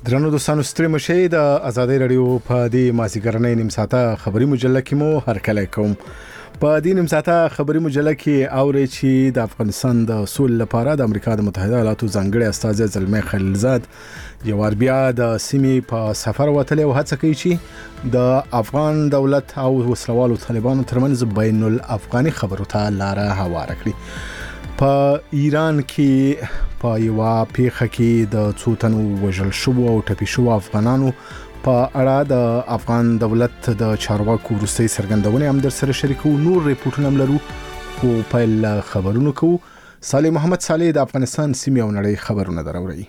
درنو دوستانو ستړي مشه د آزادۍ رادیو په دې مازیګرنۍ نیم ساعته خبري مجله کې مو هرکلی کوم. په دې نیم ساعته خبري مجله کې اوري چې د افغانستان د سولې لپاره د امریکا د متحده ایالاتو ځانګړي استازی زلمي خلیلزاد یو ور بیا د سیمې په سفر وتلی او هڅه کوي چې د افغان دولت او وسلوالو طالبانو ترمنځ بین الافغاني خبرو ته لار هواره کړي. په ایران کې په یو پیښه کې د څو تنو وژل شو او ټپي شو افغانانو په اړه د افغان دولت د چارواکو وروستۍ څرګندونې هم در سره شریکو. نور ریپورتونه هم لرو خو پیل خبرونو کوو. صالح محمد صالح د افغانستان سیمې او نړۍ خبرونه دراوړي.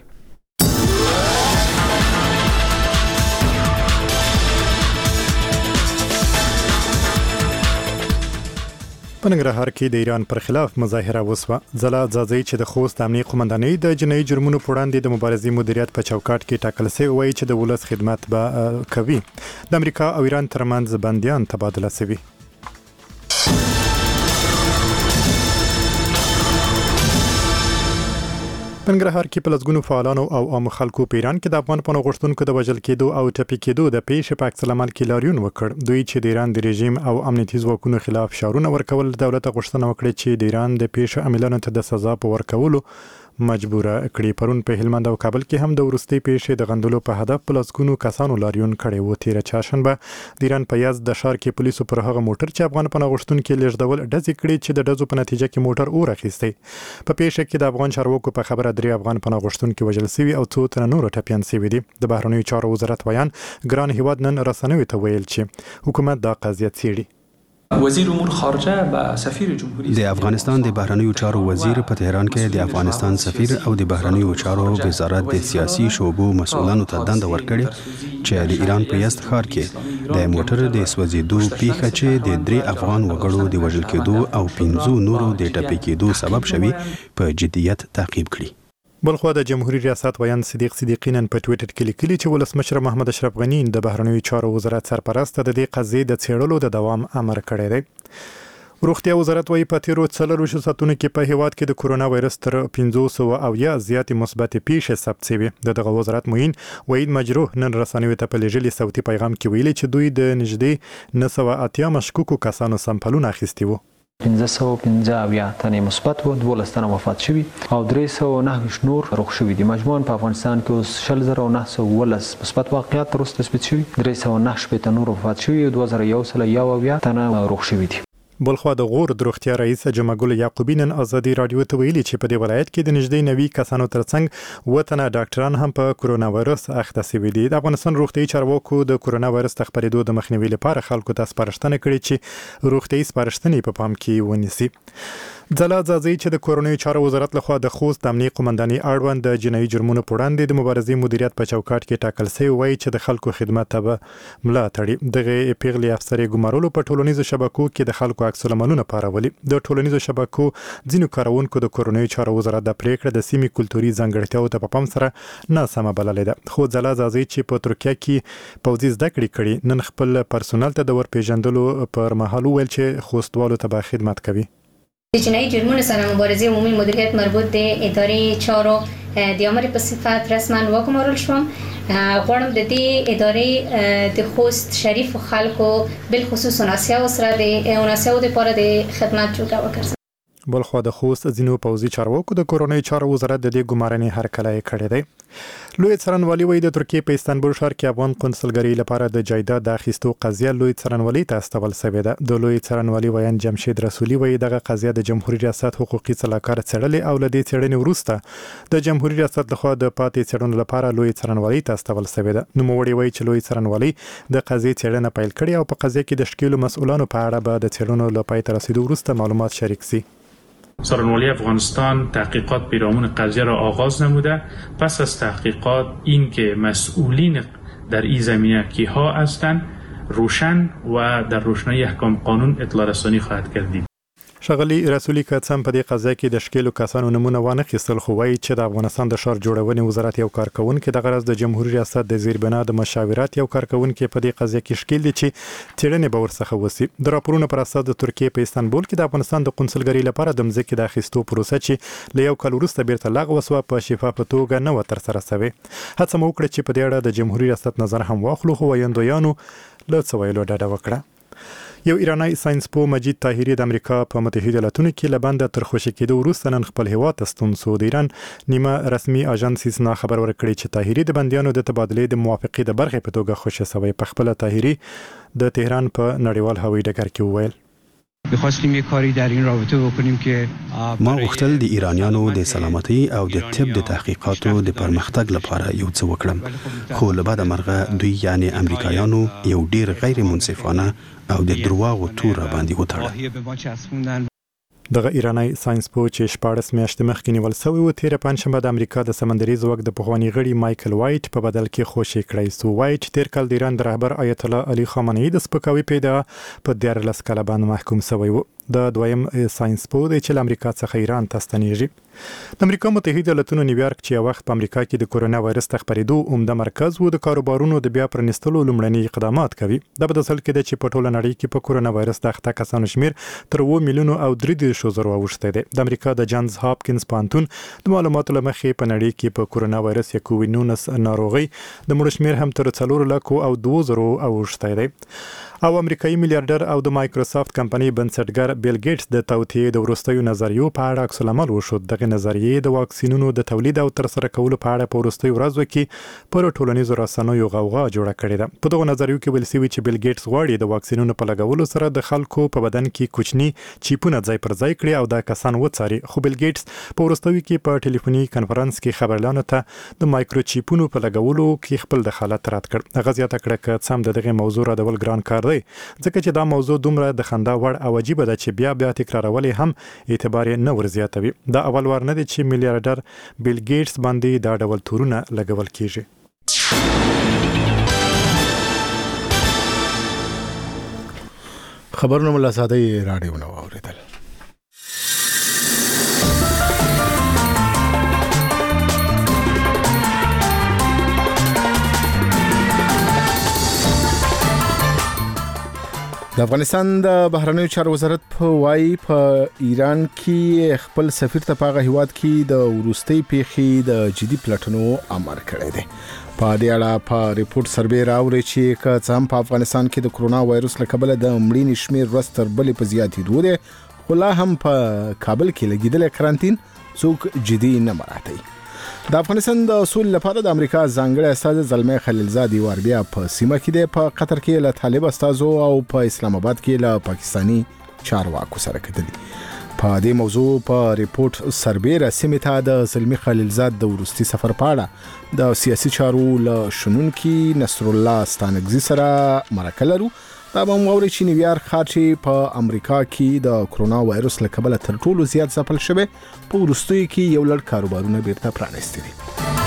په ننګرهار کې د ایران پر خلاف مظاهره وسوه. ځلا ځاځي چې د خوست امنیه قومندانۍ د جنایي جرمونو په وړاندې د مبارزې مدیریت په چوکاټ کې ټاکل شوی وایي چې د ولس خدمت به کوي. د امریکا او ایران ترمنځ بندیان تبادله شوي. په ننګرهار کې په لسګونو فعالانو او عام خلکو په ایران کې د افغان پناه غوښتونکو د وژل کېدو او ټپي کېدو د پیښې په عکس العمل کې لاریون وکړ. دوی چې د ایران د رژیم او امنیتي ځواکونو خلاف شعارونه ورکول دولت غوښتنه وکړه چې د ایران د پیښې عاملانو ته د سزا په ورکولو مجبوره کړي. پرون په هلمند او کابل کې هم د ورستي پیښې د غندلو په هدف په لسګونو کسانو لاریون کړی و. تیر چهارشنبه د ایران په یزد د ښار کې پولیسو پر هغه موټر چې افغان پناه غوښتونکي لیږدول ډزې کړې چې د ډزو په نتیجه کې موټر اور اخیستی. په پیښه کې د افغان چارواکو په خبره 3 افغان پناه غوښتونکي وژل شوي او 2 تنه نور ټپیان شوي دي. د بهرنیو چارو وزارت ویان ګران هیواد نن رسنیو ته ویل چې حکومت دا قضیه څیړي. وزیر امور خارجه و سفیر جمهوری د افغانستان د بهرنیو چارو وزیر په تهران کې د افغانستان سفیر او د بهرنیو چارو وزارت د سیاسي شعبو مسؤلانو ته دنده ورکړي چې د ایران په یزد ښار کې د موټر د سوځېدو پیښه چې د 3 افغان وګړو د وژل کېدو او 15 نورو د ټپي کېدو سبب شوي په جدیت تعقیب کړي. بلخوا د جمهوریت ریاست ویان صدیق صدیقی نن په ټویټر کې لیکلي چې ولسمشر محمد اشرف غنی د بهرنیو چارو وزارت سرپرست د دې قضیې د څېړلو د دوام امر کړی دی. روغتیا وزارت وايي په تیرو 4 ساعتونو کې په هیواد کې د کورونا وایرس تر 500 او یا زیاتې مثبت پیښې ثبت شوي. دغه وزارت موین وحید مجروح نن رسنیو ته په لېږلي صوتي پیغام کې ویلي چې دوی د نږدې 980 مشکوکو کسانو سمپلونه اخیستي وو. 515 تنه مثبت و، 12 تنه وفات شوي او 309 نور روغ شوي دي. مجموعاً په افغانستان کې اوس 10919 مثبت واقعیات تر اوسه تثبیت شوي، 309 نور وفات شوي او 2111 تنه روغ شوي دي. بلخوا د غور د روغتیا رئیس جمعګل یعقوبی نن ازادي رادیو ته ویلي چې په دې ولایت کې د نږدې 90 کسانو ترڅنګ وطنه ډاکټران هم په کورونا وایرس اخته شوي دي. د افغانستان روغتیايي چارواکو د کورونا وایرس خپرېدو د مخنیوي لپاره خلکو ته سپارښتنه کړې چې روغتیايي سپارښتنې په پام کې ونیسي. ځلا ځاځي چې د کورونیو چارو وزارت لخوا د خوست امنیه قومندانۍ اړوند د جنایي جرمونو په وړاندې د مبارزې مدیریت په چوکاټ کې ټاکل شوی وایي چې د خلکو خدمت ته به ملا تړي. دغه پیغلې افسرې ګمارلو په ټولنیزو شبکو کې د خلکو عکس العملونه پارولي. د ټولنیزو شبکو ځینو کارونکو د کورونیو چارو وزارت د پریکړه د سیمې کلتوري ځانګړتیاو ته په پام سره ناسمه بللې ده. خو ځلا ځاځي چې په ترکیه کې پوځي زده کړې کړي نن خپل پرسونل ته د ورپېژندلو پر مهال ویل چې خوستوالو ته به خدمت کوي. د جنایي جرمونو سره مبارزه عمومي مدیریت مربوط د ادارې چارو د امر په صفت رسما وګمارل شوم. غواړم د دې ادارې د خوست شریف خلکو بل خصوص ناسیو سره د ناسیو لپاره د خدمت جوړه وکړم. بلخوا د خوست ځینو پوځي چارواکو د کورونیو چارو وزارت د دې ګمارنې هرکلی کړی دی. لوی څارنوالي وایي د ترکیې په استانبول ښار کې افغان قونسلګرۍ لپاره د جایداد د اخیستو قضیه لوی څارنوالي ته استول شوې ده. د لوی څارنوالي ویان جمشید رسولي وایي دغه قضیه د جمهوریت ریاست حقوقي سلاکار څېړلې او له دې څېړنې وروسته د جمهوریت ریاست لخوا د پاتې څېړنو لپاره لوی څارنوالي ته استول شوې ده. نوموړي وایي چې لوی څارنوالي د قضیې څېړنه پیل کړې او په قضیه کې د ښکېلو مسؤلانو په اړه به د څېړنو له پای ته رسیدو وروسته معلومات شریک شي. څارنوالي افغانستان تحقیقات پیرامون قضیه را آغاز نموده. پس از تحقیقات این که مسئولین در این زمینه کیها هستند روشن و در روشنایی احکام قانون اطلاع رسانی خواهد کردید. شغلی رسولي کڅم په دې قضیه کې د شکیلو کسانو نمونه وانه خېستل خو وایي چې د افغانستان د ښار جوړونې وزارت یو کارکونکو د غرض د جمهوریت ریاست د زیربنا د مشاورات یو کارکونکو په دې قضیه کې شکیل دي چې تیرنې به ورڅخه وسی د راپورونو پر اساس د ترکیه په استانبول کې د افغانستان د قونسلګری لپاره د مځکې د اخیستو پروسه چې له یو کال وروسته بیرته لغوه شوه په شفافه توګه نه و ترسره شوې. هڅه مو وکړه چې په دې اړه د جمهوریت ریاست نظر هم واخلو خو ویاندویانو له څه ویلو ډډه وکړه. یو ایرانی ساينسپو مجید طاهری د امریکا په متحده ایالاتونو کې لبنده تر خوشی کېدو وروسته نن خپل هیواد ته ستون شو. د ایران نیمه رسمي اژانس سنا خبر ورکړی چې طاهری د بندیانو د تبادلې د موافقې د برخې په توګه خوشی شوی. په خپل طاهری د تهران په نړیوال هوایي ډګر کې وویل می‌خواستیم یک کاری در این رابطه بکنیم که ما غوښتل د ایرانیانو د سلامتي او د طب د تحقیقاتو د پرمختګ لپاره یو څه وکړم خو له بعد مرغه دوی یعنی امریکایانو یو ډیر غیر منصفانه او د درواغو تور باندې وتړل. دغه ایرانی ساينسپو چې 14 میاشتې مخکې نیول شوی و تیر پنځشنبه د امریکا د سمندري ځواک د پخوانی غړي مایکل وایټ په بدل کې خوشی کړی سو. وایټ تیر کال د ایران د رهبر آیت الله علي خامنه‌ای د سپکاوي پیدا په 14 کال باندې محکوم شوی و. د دویم ساينسپو د چې امریکا څخه ایران ته ستنیږي. د امریکا متحده ایالاتونو نیویارک چې وخت په امریکا کې د کورونا وایرس خپرېدو عمده مرکز و د کاروبارونو د بیا پرانستلو لومړني اقدامات کوي. د بدسل کې د چې په ټوله نړۍ کې په کورونا وایرس د اخته کسانو شمیر تر 2 میلیون او 3.0 اوښته دی. د امریکا د جانز هاپکینز پانتون د معلوماتو لمخې په نړۍ کې په کورونا وایرس یا کووید-19 ناروغي د مړو شمیر هم تر 4 لک او 2000 اوښته دی. او امریکایي میلیارډر او د مایکروسافت کمپنۍ بنسټګر بیل ګیټس د توطئې د وروستیو نظریو په اړه عکس العمل وشو. دغه نظریې د واکسینونو د تولید او ترسره کولو په اړه په وروستیو ورځو کې پر ټولنیزو رسنیو غوغا جوړه کړې ده. په دغه نظریو کې ویل شوی چې بیل ګیټس غواړي د واکسینونو په لګولو سره د خلکو په بدن کې کوچني چیپونه ځای پر ځای کړي او دا کسان وڅاري. خو بیل ګیټس په وروستیو کې په ټلیفوني کانفرنس کې خبرلانو ته د مایکرو چیپونو په لګولو کې خپل دخالت رد کړ. هغه زیاته کړه چې سم دغه موضوع راډول ګران کار دی ځکه چې دا موضوع دومره د خندا وړ او عجیبه ده چې بیا تکرارول هم اعتبار نه ورزیاتوي. دا اول وار نه دی چې میلیارډر بیل ګیټس باندې دا ډول تورونه لګول کیږي. خبرونه مله ساده راډیو نو اوریدل. د افغانستان د بهرنیو چارو وزارت په وایي په ایران کې خپل سفیر ته په هیواد کې د وروستي پیښې د جدي پلټنو امر کړی دی. په دې اړه په ریپورت سروې راوړي چې کڅم په افغانستان کې د کرونا وایرس له کبله د مړینې شمیر ورځ تر بلې په زیاتېدو دی خو لا هم په کابل کې لګیدل کرانتین څوک جدي نه مراعاتوي. د افغانستان د اصول لپاره د امریکا ځانګړی استاد زلمه خلیلزاد یوار بیا په سیمه کې د په قطر کې له طالب استادو او په اسلام آباد کې له پاکستانی چارواکو سره کتلي. په دې موضوع په ریپورت سروې رسمي ته د زلمه خلیلزاد د ورستي سفر په اړه د سیاسي چارو له شنونکي نصر الله ستانګزي سره مرکه لرو. دا به موري چې نیویارک ښار چې په امریکا کې د کرونا وایرس له کبله تر ټولو زیات ځپل شوی په وروستیو کې یو لړ کاروبارونه بیرته پرانیستي دي.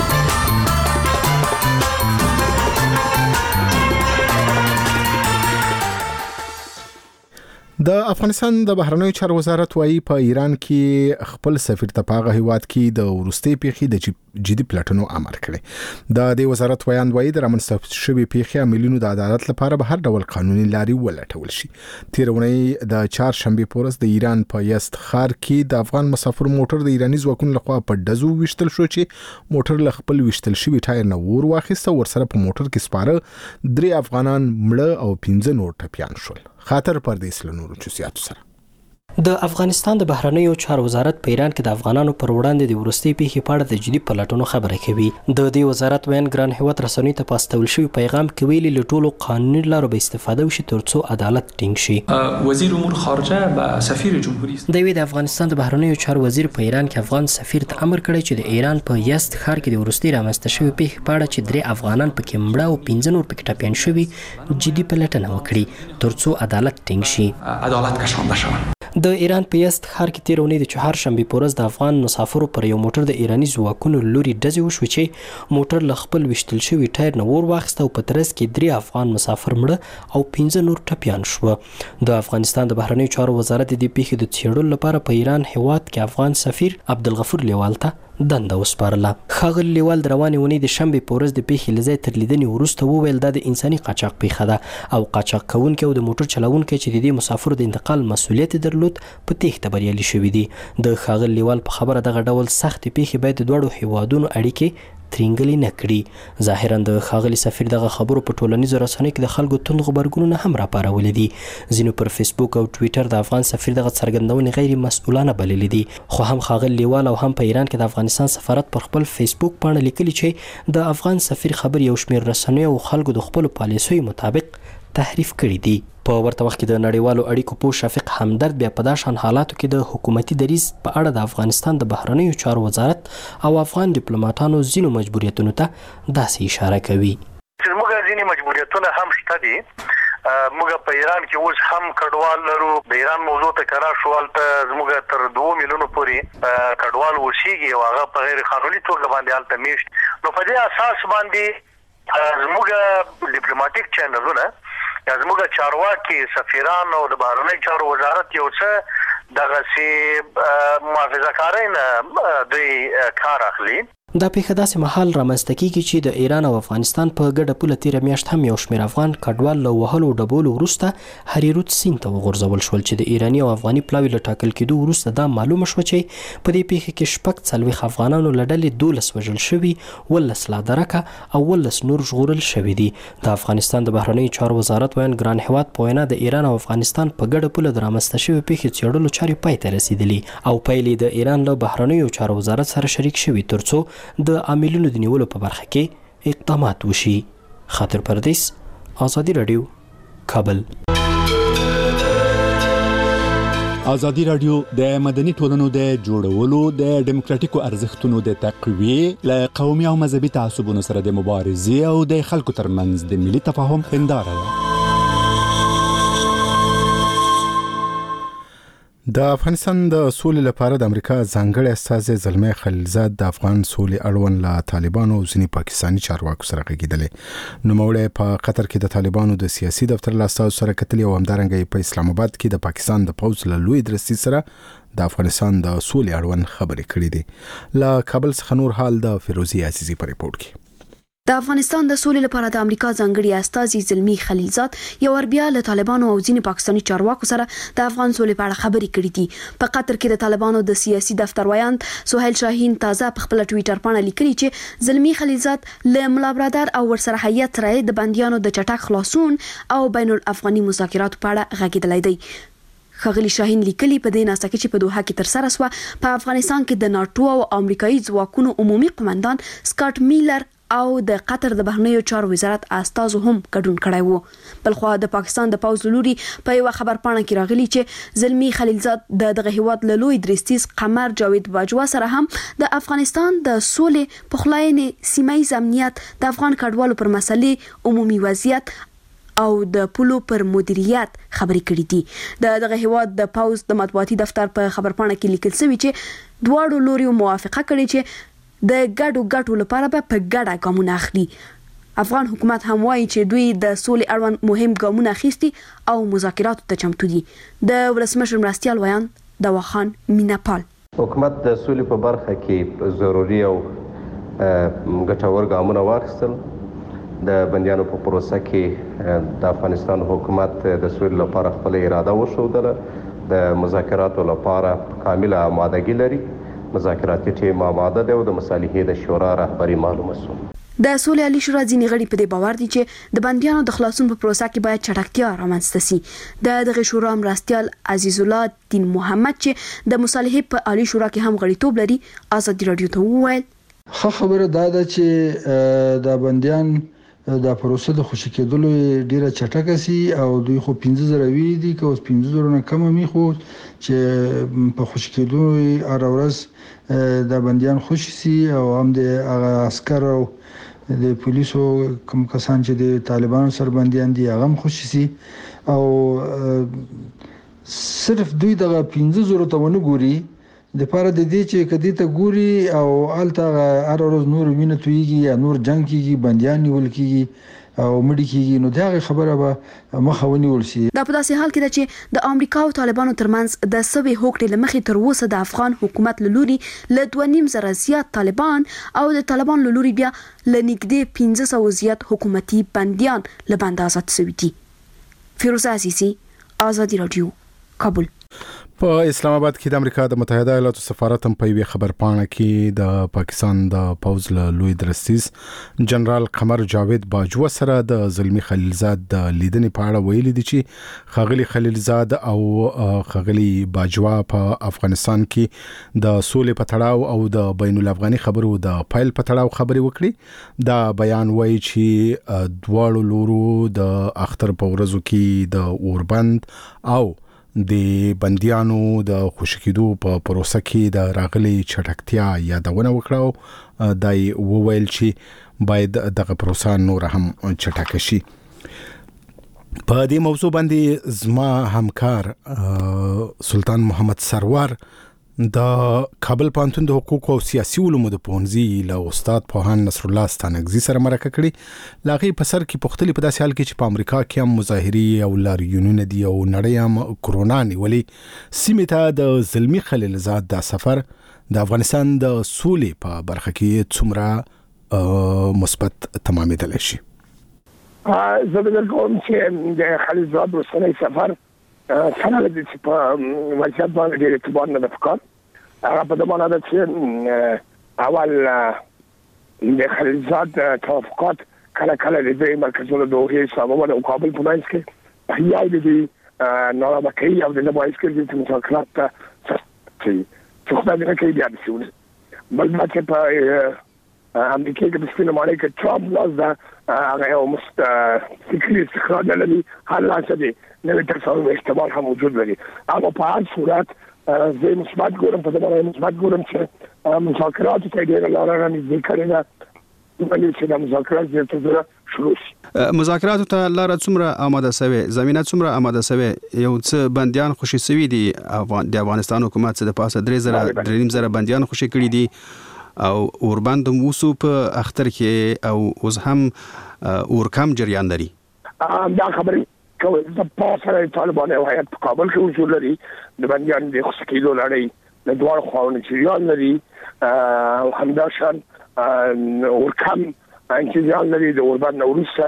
د افغانستان د بهرنیو چارو وزارت وايي په ایران کې خپل سفیر ته په هیواد کې د وروستي پیښې د جدي پلټنو امر کړی. د دې وزارت وایي د رامنځته شوی پیښې عملیونو د عدالت لپاره به هر ډول قانوني لاري ولټول شي. تیرونی د چهارشنبه پورس د ایران په یزد ښار کې د افغان مسافر موټر د ایرانی ځواکونو لخوا په دزو وشتل شو چې موټر له خپل وشتل شوی ټایر نه ور واخیسته. ورسره په موټر کې سپاره 3 افغانان مړه او 15 نور ټپيان شول. خاطر پردیس له نورو چوسیاتو سره د افغانستان د بهرنیو چارو وزارت په ایران کې د افغانانو پر وړاندې د ورستي پیښې په اړه د جدي پلټنو خبره کوي. د دې وزارت وین ګران هیواد رسنۍ ته پاستول شوی پیغام کې ویلي له ټولو قانوني لارو به استفاده وشي ترڅو عدالت ټینګ شي. وزیر امور خارجه و سفیر جمهوریت د افغانستان د بهرنیو چارو وزیر په ایران کې افغان سفیر ته امر کړی چې د ایران په یزد ښار کې د ورستي رامنځته شوی پیښې په اړه چې 3 افغانان پکې مړه او 15 نور پکې ټپيان شوي جدي پلټنه وکړي ترڅو عدالت ټینګ شي. عدالت کشانده شود. د ایران په یزد ښار کې تیر اونۍ د چهارشنبې په ورځ د افغان مسافرو پر یو موټر د ایراني ځواکونو لوري ډزې وشوې چې موټر له خپل ویشتل شوي ټایر نه اور واخیسته او په ترڅ کې 3 افغان مسافر مړه او 15 نور ټپیان شوه. د افغانستان د بهرنیو چارو وزارت د پیښې د څېړلو لپاره په ایران هیواد کې افغان سفیر عبدالغفور لیوال ته دنده وسپارله. ښاغلي لیوال د روانې اونۍ د شنبې په ورځ د پیښې له ځای تر لیدنې وروسته وویل دا د انساني قاچاق پیښه ده او قاچاق کوونکي او د موټر چلوونکي چې د دې مسافرو د انتقال مسؤلیت درلود په تېښته بریالي شوي دي. د ښاغلي لیوال په خبره دغه ډول سختې پیښې باید د دواړو هیوادونو اړیکې ترینګلې نه کړي. ظاهرا د ښاغلي سفیر دغه خبرو په ټولنیزو رسنیو کې د خلکو توند غبرګونونه هم راپارولي دي. ځینو پر فیسبوک او ټویټر د افغان سفیر دغه څرګندونې غیر مسؤلانه بللي دي، خو هم ښاغلي لیوال او هم په ایران کې د افغانستان سفارت پر خپل فیسبوک پاڼه لیکلي چې د افغان سفیر خبر یو شمېر رسنیو او خلکو د خپلو پالیسیو مطابق تحریف کړي دي. په ورته وخت کې د نړیوالو اړیکو پوه شفیق همدرد بیا په داسې حالاتو کې د حکومتي دریځ په اړه د افغانستان د بهرنیو چارو وزارت او افغان ډیپلوماټانو ځینو مجبوریتونو ته داسې اشاره کوي چې موږ ځینې مجبوریتونه هم شته دي. موږ په ایران کې اوس هم کډوال لرو. د ایران موضوع ته کرا شوال ته موږ تر 2 میلیونو پورې کډوال اوسېږي او هغه په غیر قانوني توګه باندې هلته میشت. نو په دې اساس باندې موږ ډیپلوماټیک چینلونه یا زموږ چارواکي سفیران او د بهرنیو چارو وزارت یو څه دغسې محافظه کارۍ نه دوی کار اخلي. دا پیښه داسې مهال رامنځته کیږي چې د ایران او افغانستان په ګډه پوله تیره میاشت هم یو شمېر افغان کډوال له وهلو ډبولو وروسته هریرود سیند ته وغورځول شول چې د ایراني او افغاني پلاوي له ټاکل کېدو وروسته دا معلومه شوه چې په دې پیښه کې 40 افغانانو له ډلې 12 وژل شوي، 11 لا درکه او 11 نور ژغورل شوي دي. د افغانستان د بهرنیو چارو وزارت ویان ګران هیواد په وینا د ایران او افغانستان په ګډه پوله د رامنځته شوې پیښې څېړلو چارې پای ته رسېدلي او پایلې د ایران له بهرنیو چارو وزارت سره شریک شوي ترڅو د عاملونو د نیولو په برخه کې اقدامات وشي. خاطر پردیس، آزادي رادیو، کابل. ازادي رادیو د مدني ټولنو د جوړولو د دیموکراتیکو ارزښتونو د تقویې له قومي او مذهبي تعصبونو سره د مبارزې او د خلکو ترمنځ د ملي تفاهم هنداره ده. د افغانستان د سولې لپاره د امریکا ځانګړي استازی زلمي خلیلزاد د افغان سولې اړوند له طالبانو او ځینې پاکستاني چارواکو سره غږېدلې. نوموړی په قطر کې د طالبانو د سیاسي دفتر له استازو سره کتلې او همدارنګه په اسلام آباد کې د پاکستان د پوځ له لوی درستي سره د افغانستان د سولې اړوند خبرې کړې دي. له کابل څخه نور حال د فیروزي عزیزي په ریپورت کې. د افغانستان د سولې لپاره د امریکا ځانګړي استازي زلمي خلیلزاد یو بیا له طالبانو او ځینې پاکستاني چارواکو سره د افغان سولې په اړه خبرې کړې دي. په قطر کې د طالبانو د سیاسي دفتر ویاند سهیل شاهین تازه په خپل ټویټر باندې لیکلي چې زلمي خلیلزاد له ملا برادر او ورسره هیئت سره د بندیانو د چټک خلاصون او بین الافغاني مذاکراتو په اړه غږېدلی دی. ښاغلي شاهین لیکلي په دې ناسته کې چې په دوحه کې تر سره سوه په افغانستان کې د ناتو او امریکایي ځواکونو عمومي قومندان سکاټ میلر او د قطر د بهرنیو چارو وزارت استازو هم ګډون کړی وو. بلخو د پاکستان د پوځ لوري په یو خبر پاڼه کې راغلي چې زلمي خلیلزاد دغه هیواد له لوی درستیز قمر جاوید باجوا سره هم د افغانستان د سولې پخلاینې سیمایي امنیت د افغان کډوالو پر مسلې عمومي وضعیت او د پولو پر مدیریت خبرې کړې دي. دغه هیواد د پوځ د مطبوعاتي دفتر په خبر پاڼه کې لیکل شوی چې دواړو لوري موافقه کړې چې د ګډو ګټو لپاره به په ګډه ګامونه اخلي. افغان حکومت هم وایي چې دوی د سولې اړوند مهم ګامونه اخیستي او مذاکراتو ته چمتو دي. د ولسمشر مرستیال ویان دواخان میناپال حکومت د سولې په برخه کې ضروري او ګټور ګامونه واخیستل. د بندیانو په پروسه کې د افغانستان حکومت د سولې لپاره خپل اراده وښودله. د مذاکراتو لپاره کامله آمادګي لري. مذاکراتي ټیم آماده دی او د مصالحې د شورا رهبري معلومه شو. د سولې عالی شورا ځینې غړي په دې باور دي چې د بندیانو د خلاصون په پروسه کې باید چټکتیا رامنځته شي. دغه شورا مرستیال عزیز الله دین محمد چې د مصالحې په عالی شورا کې هم غړیتوب لري آزادي رادیو ته وویل خبره دا ده چې د بندیان د پروسه د خوشی کېدلو ډیره چټکه سي او دوی خو 15000 وی دي که اوس 15000 نه کم می خو چې په خوشی کېدلو هر ورځ د بندیان خوشی سي او هم د عسكر او د پولیسو کوم کسان چې د طالبانو سره بنديان دي هغه هم خوشی سي او صرف دوی دغه 15,000 ته ونه ګوري د پاره د دې چې کدی ته ګوري او الته هر ورځ نور وینه تویږي یا نور جنگ کیږي بنديان نیول کیږي او مړي کیږي نو دا خبره به مخه ونیول شي. دا په داسې حال کې ده چې د امریکا او طالبانو ترمنځ د سوي هوکړې لمخې تر اوسه د افغان حکومت لوري له 2.5 زره زیات طالبان او د طالبان لوري بیا لنګدې 1500 زیات حکومتي بنديان له بند آزاد شوي دي. فیروزه عزیزی، آزادی رادیو، کابل. په اسلام آباد کې د امریکا د متحده ایالاتو سفارت هم په یوه خبرپاڼه کې د پاکستان د پوز له لوی درستیز جنرال قمر جاوید باجوه سره د زلمی خلیلزاد د لیدنې په اړه ویلي دي چې خاغلی خلیلزاد او خاغلی باجوه په افغانستان کې د سولې په تړاو او د بین الافغاني خبرو د فایل په تړاو خبرې وکړي. دا بیان وایي چې دواړو لورو د اختر په ورځو کې د اوربند او د بنديانو د خوشکېدو په پروسه کې د راغلي چټکتیا یادونه وکړه. دای وویل چې باید دغه پروسه نور هم چټک شي. په دې موضوع باندې زما همکار سلطان محمد سروار د کابل پوهنتون د حقوق او سیاسي علومو د پوهنځي له استاد پوهان نصر الله ستانکزي سره مرکه کړې. لاغي په سر کې پختلي په داسې حال کې چې په امریکا کې هم مظاهري او لاریونونه دي او نړۍ هم کرونا نیولې. سیمه ته د زلمی خلیلزاد د سفر د افغانستان د سولې په برخه کې څومره مثبت تمامېدل شي؟ زه به کوم چې د خلیلزاد ورسره سفر څنګه د چې په وضعیت باندې ډېر اعتبار نه پکار. هغه په دمانه ده چې اول د خلیلزاد توافقات کله کله د دې مرکزونو دوه حساب او کابل په منځ کې یا د دې نوابکي او د نبوایس کې د مذاکرات چې خو دا نه کوي بیا د سیول بل ما چې په امریکا کې د سپینو معنی کې ټرامپ لاس دا هغه یو فکري استخراج لري حل لاسه نوې تصور احتمال هم وجود لري. اما په هر صورت زه مثبت ګورم په دغه مثبت ګورم چې مذاکرات ته ډېر لاره نږدې کړي ده باندې چې د مذاکرات زیاتره شروع شي. مذاکرات ته لاره څومره آماده شوه؟ زمينه څومره آماده شوه؟ یو څه بنديان خوشي شوي دي د افغانستان حکومت څخه د پاسه 3,000 بنديان خوشي کړي دي او اوربند موسو په اختر کې او اوس هم اورکم جریان لري. دا خبره کوي د پاسه طالبان او هیات په کابل کې وصول لري د بنديان د خوشکېدو لړۍ د دوه خواونو جریان لري او همداشان اورکم انتظار لري د اوربند نوروسه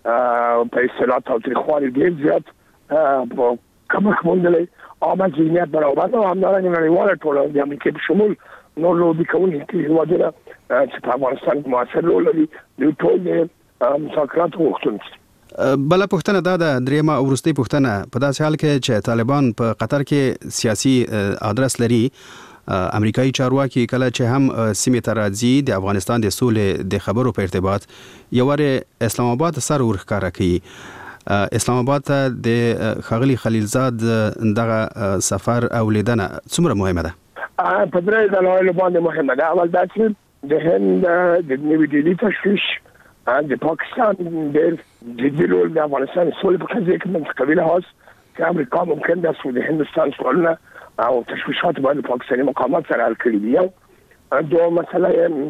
په اصطلاح او تاریخوالي ډېر زیات په کومه کومه عامه ذهنیت برابر او همدارنګه نړیواله ټولنه د امریکا په شمول نور لوبي کوونکي هیوادونه چې په افغانستان کې موثر رول لري د ټول مذاکرات غوښتونکي. بل پښتنه دا د دریمه او وروستي پښتنه په داسې حال کې چې طالبان په قطر کې سیاسي ادرس لري. امریکایي چارواکي کله چې هم سیمه ته راځي د افغانستان د سولې د خبرو په ارتباط یواره اسلام آباد سره ورخکاره کوي. اسلام آباد ته د خاغلی خلیلزاد دغه سفر او لیدنه څومره مهمه ده؟ په درې ډول باندې مهمه ده. اول دا چې د هند د نوې ډیلي تشویش د پاکستان د جديرول د افغانستان سولې په کچه کې منطقوي لحاظ چې امریکا ممکن د سود هندستان سوالونه او تشویشات باندې پاکستاني مقامات سره حل کړي دي. یو دوه مسله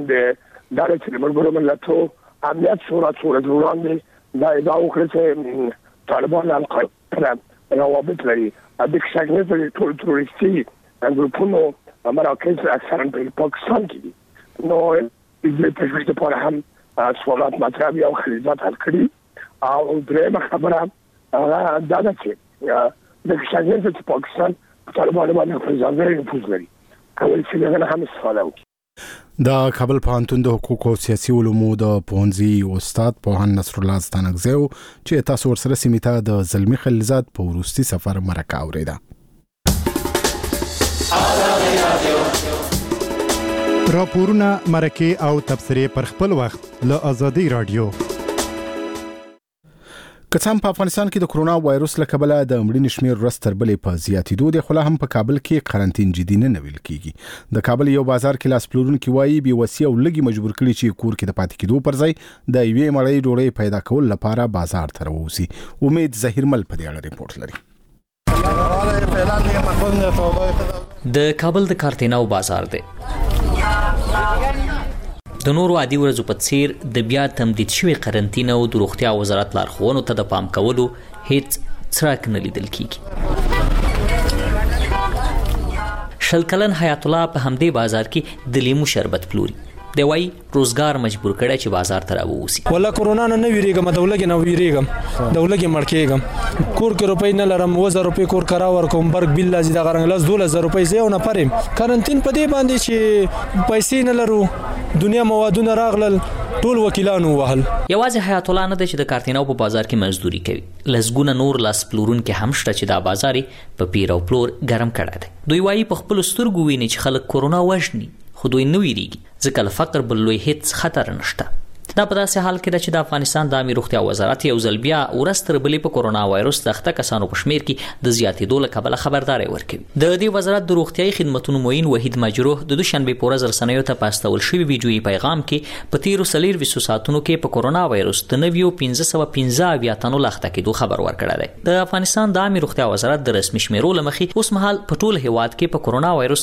د دولت ملګرو ملتونو امنیت صورت وړاندې دا ادعا وکړه چې طالبان هم روابط لري د ښځې ټول تروریستي ګروپونو مراکز اکثرا په پاکستان کې دي. نو د تشویش لپاره هم سوالات مطرح او خلیلزاد حل کړي او درېمه خبره هغه دا ده چې د ښځې چې پاکستان طالبان باندې په ځانګړي نفوذ لري کوي چې هغه هم استفاده وکړي. د کابل پوهنتون د حقوق او سیاسي علومو د پوهنځي استاد پوهان نصر الله ستانکزي چې تاسو ورسره سیمه ته د زلمی خلیلزاد په وروستي سفر مرکه اوریده. راپورونه مرکه او تبصره پر خپل وخت له آزادی رادیو. کڅام په افغانستان کې د کرونا وایروس له کبله د مړینې شمېر ورځ تر بلې په زیاتېدو دی، خو لا هم په کابل کې قرنطین جدي نه ویل کېږي. د کابل یو بازار کې لاس پلورونکي وایي بېوسي او لږې مجبور کړي چې کور کې د پاتې کېدو پر ځای د یوې مړۍ ډوډۍ پیدا کول لپاره بازار ته راووځي. امید ظهیرمل په دې اړه ریپورت لري. د کابل د کارتیناو بازار دی د نورو عادي ورځو په څیر د بیا تمدید شوی قرنطینه او د روغتیا وزارت لارښوونو ته د پام کولو هیڅ څرک نه لیدل کیږي. شل کلن حیات الله په همدې بازار کې د لیمو شربت پلوري. دی وای روزګار مجبور کړی چې بازار ته راووسی. ولا کرونا نه ویریږم دولګي نه ویریږم دولګي مړکېږم کور کې روپۍ نه لرم 1000 روپۍ کور کرا ورکوم برګ بل لازم د غرنګ لاس 12000 روپۍ زه نه پرم کارنټین په دې باندې چې پیسې نه لرو دنیا موادونه راغلل ټول وکیلانو وهل. یوازې حیات الله نه چې د کارتیناو په بازار کې مزدوري کوي لزګونه نور لاس پلورون کې هم شته چې دا بازاري په پیر او پلور ګرم کړی دی. دوی وایي په خپل سترګو ویني چې خلک کرونا وژني خو دوی نه ویریږي ځکه له فقر بل لوی هیڅ خطر نشته. دا په داسې حال کې ده چې د افغانستان د عامه روغتیا وزارت یو ځل بیا ورستر بلې په کرونا وایروس د اخته کسانو په شمیر کې د زیاتېدو له کبله خبرداري ورکوي. د دې وزارت د روغتیاي خدماتو معین وحید مجروح د دوشنبه په ورځ رسنیو ته پاستول شوی ویډیويي پیغام کې په تیرو 24 ساعتونو کې په کرونا وایروس د 9515 تنو لاخته کېدو خبر ورکړی دی. د افغانستان د عامه روغتیا وزارت د رسمي شمیرو لمخې اوس مهال په ټول هیواد کې په کرونا وایروس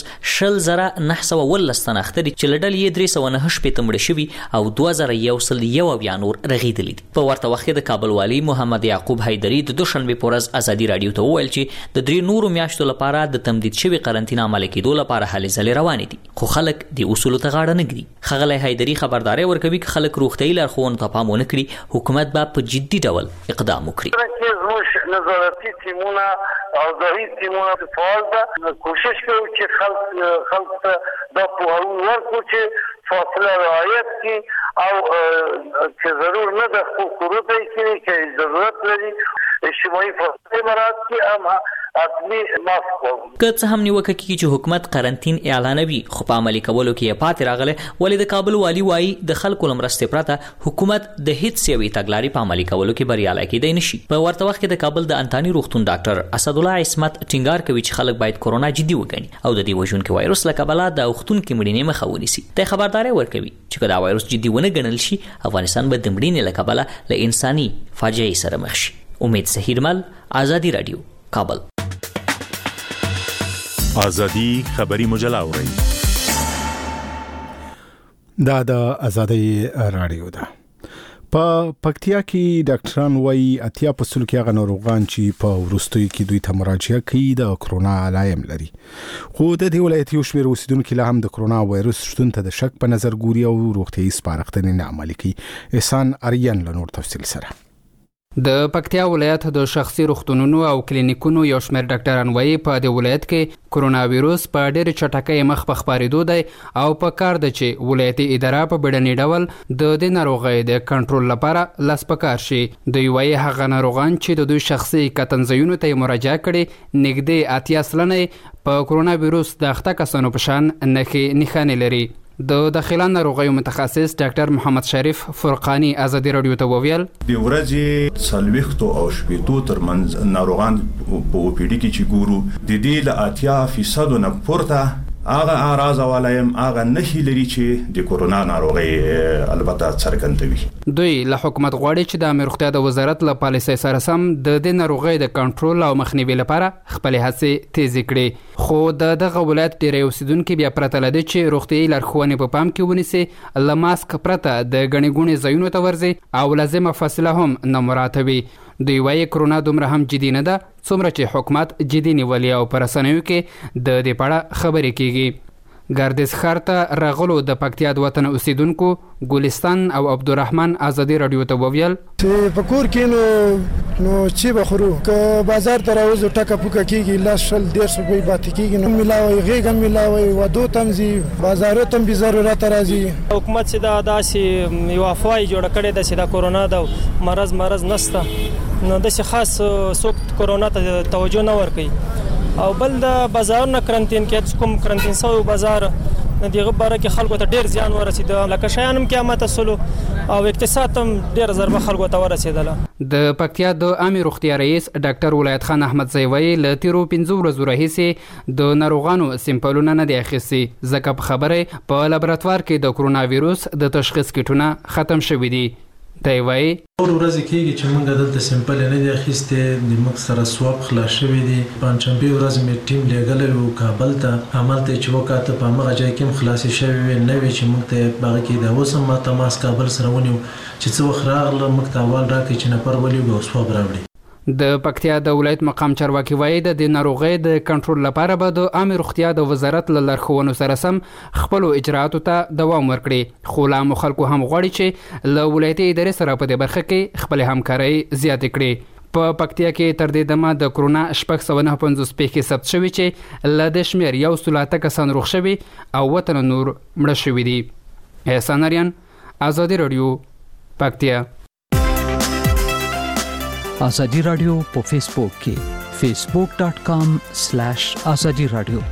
10919 تنه اخته دي چې لړل یې 309 شپې تمړ شوی او 2001 بیا نور رغیدلی دي. په ورته وخت د کابل والی محمد یعقوب حیدری د دوشنبه په ورځ ازادي رادیو ته وویل چې د 3 نورو میاشتو لپاره د تمدید شوی قرنطینه عمل کېدو لپاره هلې ځلې روانې دي خو خلک د اصولو ته غاړه نه ږدي. ښاغلی حیدری خبرداري ورکوي چې خلک روغتیايي لارښوونو ته پام ونه کړي حکومت به په جدي ډول اقدام وکړي. نظارتي ټیمونه او ځایي ټیمونه فعال ده کوشش کوي چې خلک ته دا پوهاوی ورکړي چې فاصله رعایت کړي او چې ضرور نه ده خو ضرورت یې چې ضرورت لري اجتماعي فاصله مراعات کړي اما اصلي ماسک که څه هم نیوکه کیږي چې حکومت قرنطین اعلانوي خو په عملي کولو کې پاتې راغله ولې د کابل والی وایي د خلکو لمرسته پرته حکومت د هیڅ یوې تګلارې په عملي کولو کې بریالي کېدای نشي. په ورته وخت کې د کابل د انتاني روغتون ډاکټر اسد الله عصمت ټینګار کوي چې خلک باید کرونا جدي وګڼي او د دې وژونکي وایروس له کبله د وختون کې مړینې مخه ونیسي. د خبرداري ورکوي چې دا وایروس جدي ونه ګڼل شي افغانستان به د مړینې له کبله له انساني فاجعې سره مخ شي. امید سهیرمل آزادی رادیو کابل. آزادی خبری مجله اورئ. دا د آزادی رادیو ده. په پکتیا کې ډاکټران وایي اتیا په سلو کې هغه ناروغان چې په وروستیو کې دوی ته مراجعه کوي د کرونا علایم لري خو د دې ولایت یو شمېر اوسیدونکو لا هم د کرونا وایروس شتون ته د شک په نظر ګوري او روغتیايي سپارښتنې نه عملي کوي. احسان اریان له نور تفصیل سره. د پکتیا ولایت د شخصي روغتونونو او کلینیکونو یو شمېر ډاکټران وایي په دې ولایت کې کرونا وایروس په ډېر چټکۍ مخ په خپرېدو دی او په کار ده چې ولایتي اداره په بیړني ډول د دې ناروغۍ د کنټرول لپاره لاس په کار شي. دوی وایي هغه ناروغان چې د دوی شخصي کتنځایونو ته مراجعه کړي نږدې 80 سلنه په کرونا وایروس د اخته کسانو په شان نښانې لري. د داخله ناروغیو متخصص ډاکټر محمد شریف فرقانی آزادی رادیو ته وویل د ورځې 40 او 80 ترمنځ ناروغان په او پی ډي کې چې ګورو د دې له 80% نه پورته هغه اعراض والایم هغه نښې لري چې د کرونا ناروغي البته څرګندوي. دوی له حکومت غواړي چې د عامه روغتیا د وزارت له پالیسۍ سره سم د دې ناروغۍ د کنټرول او مخنیوي لپاره خپل هڅې تیز کړي خو دغه ولایت ډېر اوسیدونکو بیا پرته لدی چې روغتیايي لارښوونې په پام کې ونیسي له ماسک پرته د غني ګونې ځایونو ته ورځي او لازمه فاصله هم نه مراعاتوي. دوی وایي کرونا دومره هم جدي نه ده څومره چې حکومت جدي نیولې او پر رسنیو کې د دې په اړه خبرې کیږي. ګردیز ښار ته راغلو د پکتیا د وطن اوسیدونکو ګلستان او عبدالرحمن آزادی رادیو ته وویل چې په کور کې نو چې بخورو که بازار ته راوځو ټکه پوکه کېږي لاس شل 150 روپۍ پاتې کېږي نو ملاوي غېږه ملاوي ودو تمزي بازارو تم به ضرورت راځي. حکومت چې دا داسې یو افوای جوړ کړي د سیدا کرونا د مرز نسته نو د خاص څوک کرونا ته توجه نه ورکوي او بل د بازار نه کرنټین کې کوم کرنټین سو بازار دغه باره کې خلکو ته ډیر زیان ورسید لکه شیانم قیامت سلو او اقتصاد هم ډیر ضربه خلکو ته ورسیدله. د پکتیا د عامه روغتیا رئیس ډاکټر ولایت خان احمد زیوی له تیرو 15 ورځو راهیسې د ناروغانو سیمپلونه نه دی اخیستي ځکه په خبره په لابراتوار کې د کرونا وایروس د تشخیص کټونه ختم شوې دي. دی وایي ورځې کېږي چې موږ دلته سیمپل نه دی اخیستې د موږ سره سواب خلاص شوی دی پنځمبه ورځ مې ټیم لګلې وو کابل ته عملته چې وکاته په هغه ځای کې خلاص شوی وي نه وی چې موږ ته باغ کې دا اوس ما تماس کابل سره ونیو چې څو وخت راغله موږ ته اول راکې چې نفر ولې سواب راوړي. د پکتیا د ولایت مقام چارواکي وایي د ناروغۍ د کنټرول لپاره به د عامه روغتیا د وزارت له لارښوونو سره سم خپل اجراءاتو ته دوام ورکړي خو لا خلکو هم غواړي چې له ولایتي ادارې سره په دې برخه کې خپل همکاري زیاتې کړي. په پکتیا کې تر دې دمه د کرونا 659 پیښې ثبت شوې چې له د شمیر 130 کسان روغ شوي او وطن نور مړه شوي دي. احسان اریان، آزادی رادیو، پکتیا. آزادی رادیو په فیسبوک کې facebook.com/azadi radio.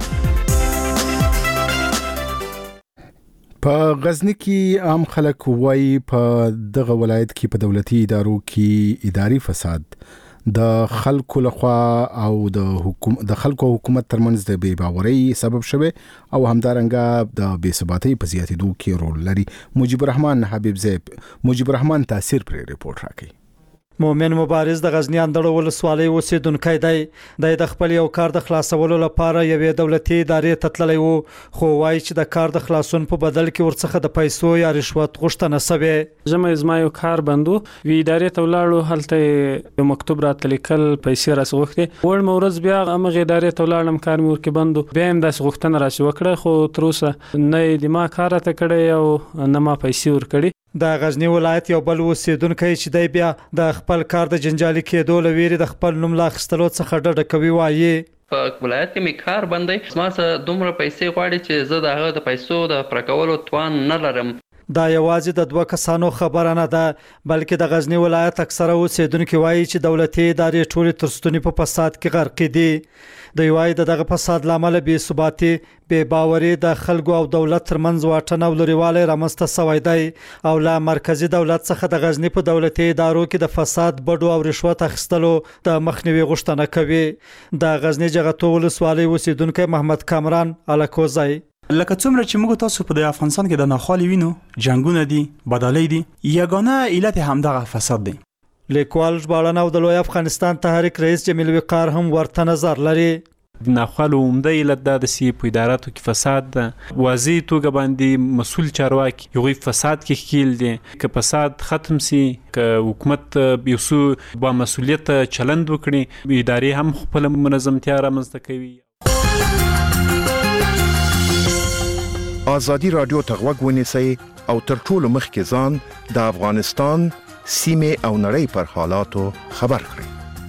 په غزنی کې عام خلک وایي په دغه ولایت کې په دولتي ادارو کې اداري فساد د خلکو لخوا او د خلکو حکومت ترمنځ د بې باورۍ سبب شوه او همدارنګه د بې ثباتۍ په زیاتېدو کې رول لري. مجيب الرحمن حبیب زیب مجيب الرحمن تاثیر پر ریپورت راکړي. مومن مبارز د غزنی اندړ ولسوالۍ اوسیدونکی دی. د خپل یو کار د خلاصولو لپاره یوې دولتي ادارې ته تللی وو خو وایي چې د کار د خلاصون په بدل کې ورڅخه د پیسو یا رشوت غوښتنه شوې. زما یو کار بندو وی ادارې ته ولاړو هلته یو مکتوب راته لیکل پیسې راڅغوښتې وړ مورز بیا هغه ادارې ته ولاړم کار مې ورکې بندو بیا هم داسې غوښتنه راشي وکړه خو تر اوسه نه د ما کار ته کړی او نه ما پیسې ورکړي. د غزنی ولایت یو بل اوسیدونکی چې دی بیا د خپل کار د جنجالي کېدو لویری د خپل نوم لا خستلو څخه ډډه کوي. وایي په ولایت کې می کار بندي ما سره دومره پیسې غواړي چې زه د هغه د پیسو د پرکولو توان نه لرم. دا یوازې د دوه کسانو خبره نه ده بلکې د غزنی ولایت اکثره اوسیدونکو وایي چې دولتي ادارې ټولې تر ستوني په فساد کې غرق دي. د یوای دغه فساد لامل بې ثباتي بې باوري د خلکو او دولت ترمنځ واټن او لريواله رامسته شوی دی او لا مرکزی دولت څخه د غزنی په دولتي ادارو کې د فساد بډو او رشوت اخیستلو د مخنیوي غوښتنه کوي. د غزنی جغتو ولسوالۍ اوسیدونکو محمد کامران الکوزای لکه څومره چې موږ تاسو په افغانستان کې د ناخوالي وینو جنگونه دي بدالۍ دي یگانه علت همدغه فساد دی. لیکوال ژباړن او د لوی افغانستان تحریک رئیس جمیل وقار هم ورته نظر لري. د ناخوالو عمده علت د سي په اداراتو کې فساد ده واضح توګه باندې مسؤل چارواکي یو فساد کې ښکیل دي که فساد ختم سي که حکومت یو څو با مسؤلیت چلند وکړي ادارې هم خپل منظمتیا رامنځته کوي. آزادی رادیو ته غوږ ونیسئ او تر ټولو مخکې ځان د افغانستان سیمه او نړۍ پر حالاتو خبر کړئ.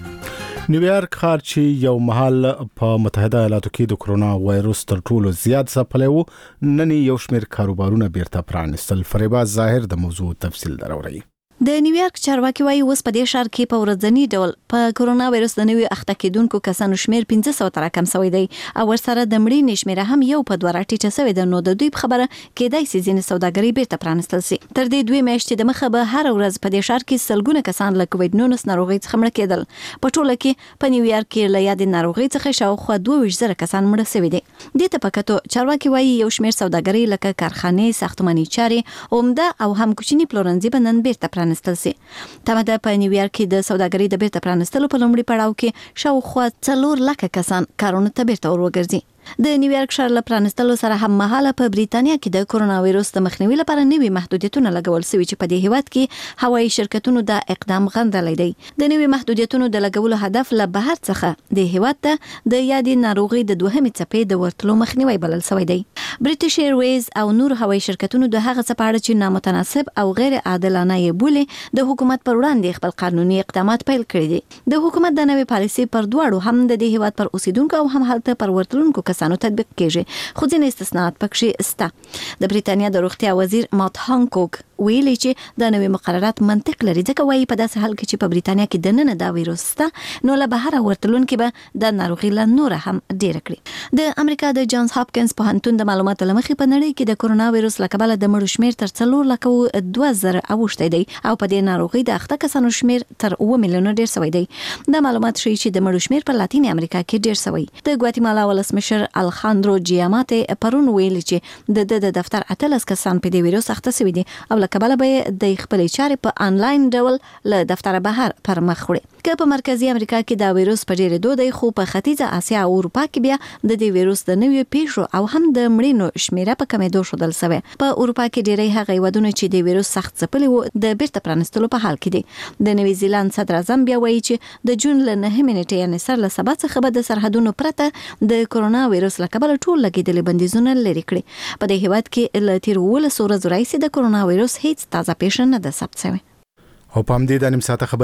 نیویارک ښار چې یو مهال په متحده ایالاتو کې د کرونا وایروس تر ټولو زیات ځپلی و نن یو شمېر کاروبارونه بیرته پرانیستل. فریباز ظاهر د موضوع تفصیل دراوړي. د نیویارک چارواکي وایي اوس په دې ښار کې په ورځنی ډول په کرونا وایروس د نوي اخته کېدونکو کسانو شمیر 1500 تر کم شوی دی او ورسره د مړینې شمیر هم یو په 2 راټیټه شوی دی. نو د دوی خبره کېدای شي ځینې سوداګري بیرته پرانستل شي. تر دې 2 میاشتې د مخه به هر ورځ په دې ښار کې سلګونه کسان له کووډ-19 ناروغۍ څخه مړه کېدل. په ټوله کې په نیویارک کې له یادې ناروغۍ څخه شاوخوا 22,000 کسان مړه شوي دي. دې ته پکاتو چارواکي وایي یو شمیر سوداګري لکه کارخانې، ساختماني چارې، عمده او هم کوچني پلورنځي به نن بیرته پرانستل شي. تمه په نیویارک کې د سوداګرۍ د بیرته پرانستلو په لومړي پړاو کې شاوخوا 4 لک کسان کارونه ته بیرته ورګرځي. د نیویارک ښار له پرانستلو سره هم مهاله په بریتانیا کې د کرونا وایروس د مخنیوي لپاره نوي محدودیتونه لګول شوي چې په دې هیواد کې هوایي شرکتونو د اقدام غندلی دی. د نوي محدودیتونو د لګولو هدف له بهر څخه د هیواد ته د یادې ناروغۍ د دوهمې څپې د ورتلو مخنیوي بلل شوی دی. برټیش ایرویز او نور هوایي شرکتونو د هغه څه په اړه چې نامتناسب او غیر عادلانه یې بولي د حکومت پر وړاندې خپل قانوني اقدامات پیل کړي دي. د حکومت د نوې پالیسي پر دواړو هم د دې هیواد پر اوسیدونکو او هم هلته پر ورتلونکو کسانو تطبیق کیږي خو ځینې استثناءات پکې شته. د بریتانیا د روغتیا وزیر مات هانکوک ویلي چې د نوې مقررات منطق لري ځکه وایي په داسې حال کې چې په بریتانیا کې د نن دا وایروس شته نو له بهر ورتلونکو به د ناروغي له نور هم ډیر کړي. د امریکا د جانز هاپکینز پوهنتون د معلوماتو لمخې په نړۍ کې د کرونا وایروس له کبله د مړو شمیر تر 4,02,000 اوښتی دی او په دې ناروغي د اخته کسانو شمیر تر 7 میلیونه ډیر شوی دی. د معلومات ښیي چې د مړو شمیر په لاتین امریکا کې ډیر شوی. د ګواتیمالا ولسمشر الخاندرو جیاماته پرون ویلي چې د دفتر 18 کسان په دې وایروس اخته شوي دي او کبله به د خپل چارې په انلاین ډول له دفتر بهر پر مخ وړي که په مرکزی امریکا کې دا وایروس په ډېر دوه دی خو په ختیځه اسیا او اروپا کې بیا د دې وایروس د نویو پیښو او هم د مړینو شمیره په کمېدو شودل سوی په اروپا کې ډېری هغه هیوادونه چې د وایروس سخت ځپلي وو د بیرته پرانستلو په حال کې دي د نوی زیلاند صدر اعظم بیا وایي چې د جون له 9 نیټې یعنې سر له سبا څخه به د سرحدونو پرته د کرونا وایروس له کبله ټول لګېدلي بندیزونه لرې کړي په دې هیواد کې له تیر 12 ورځو راهیسې د کرونا وایروس هیڅ تازه پیښه نه ده ثبت شوې او په همدې د نیم ساعته